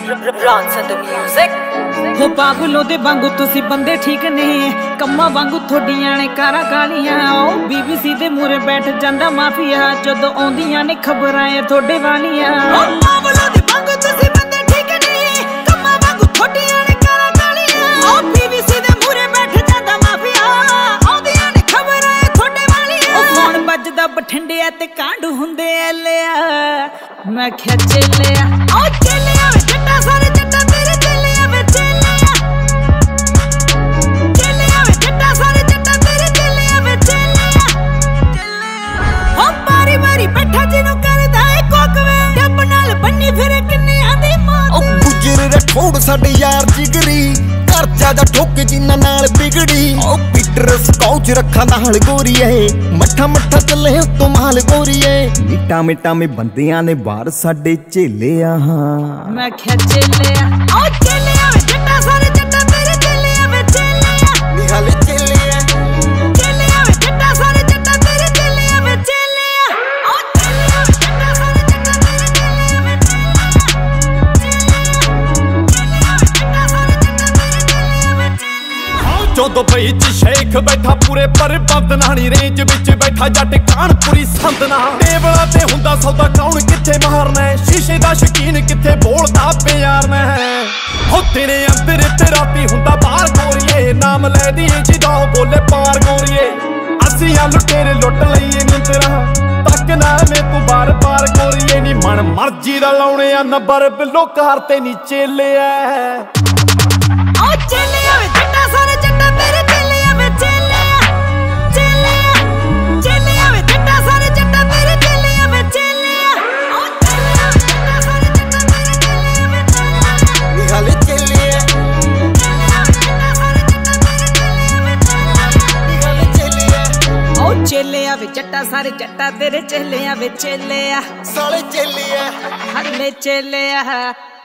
Run to the music. हो पागलों दे वांगू तुसी बंदे ठीक ने कम्मा वांगू थोड़ियां ने कारा कालियां ओ बीबीसी दे मूरे बैठ जांदा माफिया जदों आउंदियां ने खबरां ए थोड़े वालियां ओ पागलों दे वांगू तुसी बंदे ठीक ने कम्मा वांगू थोड़ियां ने कारा कालियां ओ बीबीसी दे मूरे बैठ जांदा माफिया आउंदियां ने खबरां ए थोड़े वालियां ओ फोन बजदा बठिंडे ते कांड हुंदे ए लिया मैं क्या चलिया ओ चलिया वे जट्टा सारे जट्टा तेरे चलिया वे चलिया चलिया वे जट्टा सारे जट्टा तेरे चलिया वे चलिया हो बारी बारी बैठा जिनु करदा ए कोकवे डब नाल बन्नी फिरे किन्नी आंदी मौत ओ गुजर रठौड़ साडे यार जिगरी घर ज्यादा ठोक जिन्ना नाल बिगड़ी ओ पीटर स्काउच रखा नाल गोरीए मठा मठा चले तो माल गोरीए मिटा मिटा में बंदियां ने बाहर साडे झेले हां मैं क्या झेलिया ओ झेलिया वे जट्टा सारे जट्टा तेरे झेलिया वे झेलिया निहाले झेलिया झेलिया वे जट्टा सारे जट्टा तेरे झेलिया वे झेलिया ओ झेलिया वे जट्टा सारे जट्टा तेरे झेलिया वे ਜਦੋਂ ਪਈ ਚ ਸ਼ੇਖ ਬੈਠਾ ਪੂਰੇ ਪਰਬੰਦ ਨਾਣੀ ਰੇਂਜ ਵਿੱਚ ਬੈਠਾ ਜੱਟ ਕਾਨਪੁਰੀ ਸੰਦਨਾ ਟੇਬਲਾਂ ਤੇ ਹੁੰਦਾ ਸੌਦਾ ਕੌਣ ਕਿੱਥੇ ਮਾਰਨਾ ਸ਼ੀਸ਼ੇ ਦਾ ਸ਼ਕੀਨ ਕਿੱਥੇ ਬੋਲਦਾ ਪਿਆਰ ਨਾ ਹੋ ਤੇਰੇ ਅੰਦਰ ਤੇ ਰਾਤੀ ਹੁੰਦਾ ਬਾਹਰ ਗੋਰੀਏ ਨਾਮ ਲੈ ਦੀ ਜਿਹਦਾ ਬੋਲੇ ਪਾਰ ਗੋਰੀਏ ਅਸੀਂ ਆ ਲੁਟੇਰੇ ਲੁੱਟ ਲਈਏ ਨੀ ਤੇਰਾ ਤੱਕ ਨਾ ਮੈਂ ਤੂੰ ਬਾਰ ਬਾਰ ਗੋਰੀਏ ਨੀ ਮਨ ਮਰਜੀ ਦਾ ਲਾਉਣੇ ਆ ਨੰਬਰ ਬਿੱਲੋ ਕਾਰ ਤੇ ਨੀ ਚੇਲਿਆ ओ चलिया वे जट्टा सारे जट्टा तेरे चलिया वे चलिया चलिया चलिया वे जट्टा सारे जट्टा तेरे चलिया वे चलिया ओ चलिया वे जट्टा सारे जट्टा तेरे चलिया वे चलिया निहाले झेलिया चलिया वे जट्टा सारे जट्टा तेरे चलिया वे चलिया निहाले झेलिया ओ चलिया वे जट्टा सारे जट्टा तेरे चलिया वे चलिया साले झेलिया हल्ले चलिया